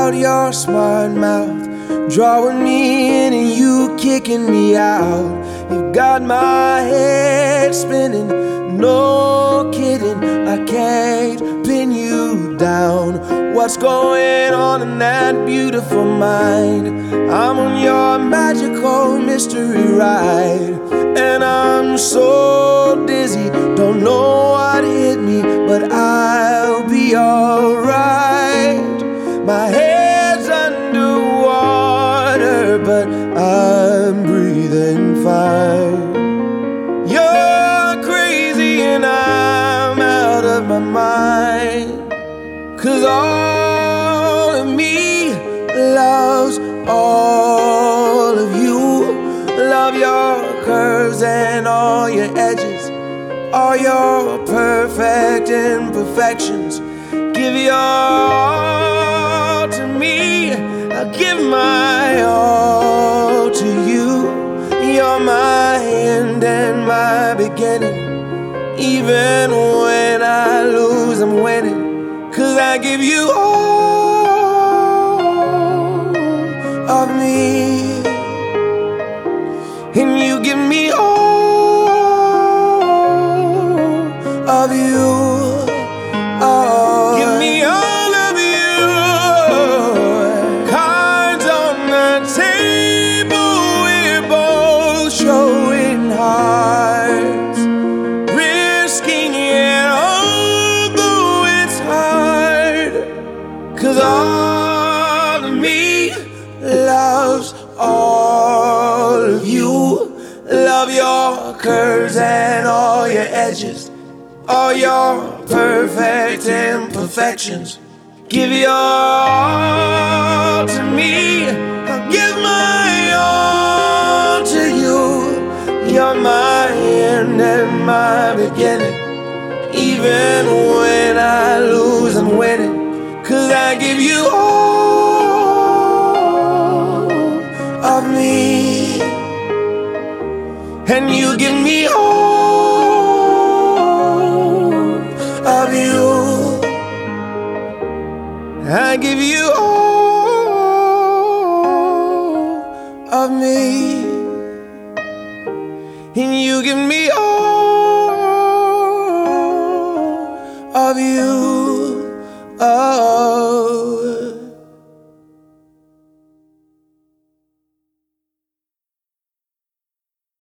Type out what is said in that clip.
out your smart mouth, drawing me in and you kicking me out. You've got my head spinning, no kidding, I can't pin you down. What's going on in that beautiful mind? I'm on your magical mystery ride, and I'm so dizzy, don't know what hit me, but I'll be alright. My head's underwater, but I'm breathing fine. You're crazy and I'm out of my mind, 'cause all of me loves all of you. Love your curves and all your edges, all your perfect imperfections. Give your all to me, I'll give my all to you. You're my end and my beginning. Even when I lose, I'm winning, 'cause I give you all of me, and you give me all of you. Oh, give me all of you. Cards on the table, we're both showing hearts, risking it although it's hard, 'cause all of me loves all of you. Love your curves and all your edges, all your perfect imperfections. Give your all to me, I'll give my all to you. You're my end and my beginning. Even when I lose, I'm winning, 'cause I give you all of me, and you give me all of you. I give you all of me, and you give me all of you.